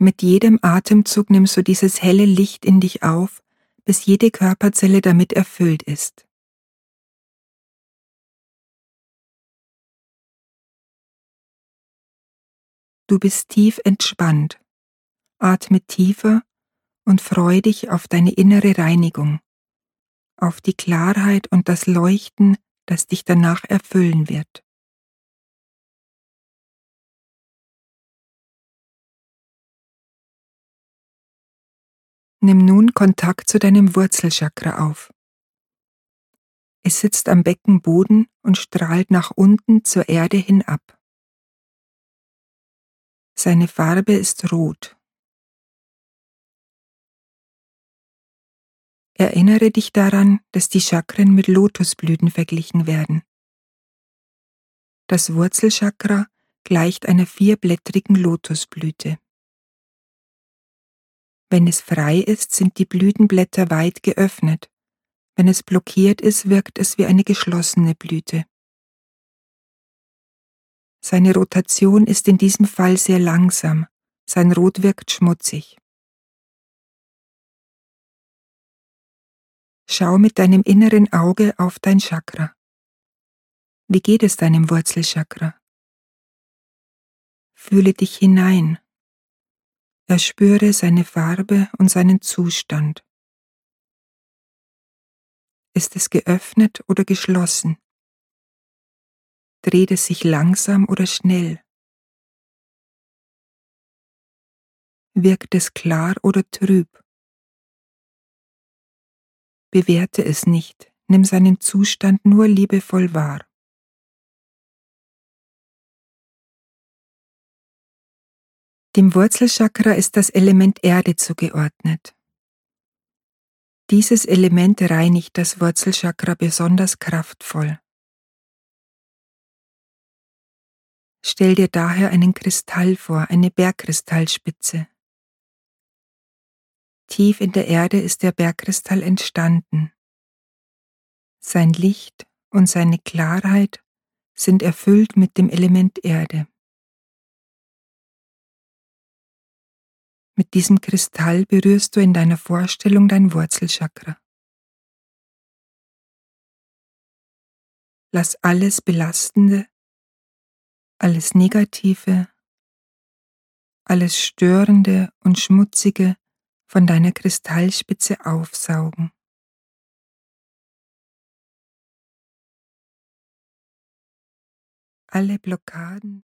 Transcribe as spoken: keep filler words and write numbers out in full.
Mit jedem Atemzug nimmst du dieses helle Licht in dich auf, bis jede Körperzelle damit erfüllt ist. Du bist tief entspannt. Atme tiefer und freue dich auf deine innere Reinigung, auf die Klarheit und das Leuchten, das dich danach erfüllen wird. Nimm nun Kontakt zu deinem Wurzelchakra auf. Es sitzt am Beckenboden und strahlt nach unten zur Erde hinab. Seine Farbe ist rot. Erinnere dich daran, dass die Chakren mit Lotusblüten verglichen werden. Das Wurzelchakra gleicht einer vierblättrigen Lotusblüte. Wenn es frei ist, sind die Blütenblätter weit geöffnet. Wenn es blockiert ist, wirkt es wie eine geschlossene Blüte. Seine Rotation ist in diesem Fall sehr langsam. Sein Rot wirkt schmutzig. Schau mit deinem inneren Auge auf dein Chakra. Wie geht es deinem Wurzelchakra? Fühle dich hinein. Erspüre seine Farbe und seinen Zustand. Ist es geöffnet oder geschlossen? Dreht es sich langsam oder schnell? Wirkt es klar oder trüb? Bewerte es nicht, nimm seinen Zustand nur liebevoll wahr. Dem Wurzelchakra ist das Element Erde zugeordnet. Dieses Element reinigt das Wurzelchakra besonders kraftvoll. Stell dir daher einen Kristall vor, eine Bergkristallspitze. Tief in der Erde ist der Bergkristall entstanden. Sein Licht und seine Klarheit sind erfüllt mit dem Element Erde. Mit diesem Kristall berührst du in deiner Vorstellung dein Wurzelchakra. Lass alles Belastende, alles Negative, alles Störende und Schmutzige von deiner Kristallspitze aufsaugen. Alle Blockaden